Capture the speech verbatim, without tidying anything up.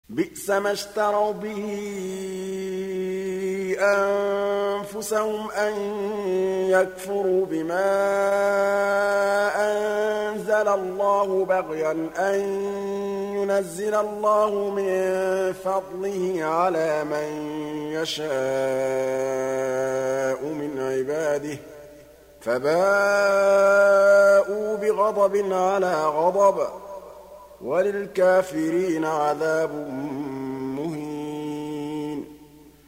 بئس ما اشتروا به أنفسهم أن يكفروا بما أنزل الله بغيا أن ينزل الله من فضله على من يشاء من عباده فباءوا بغضب على غضب وللكافرين عذاب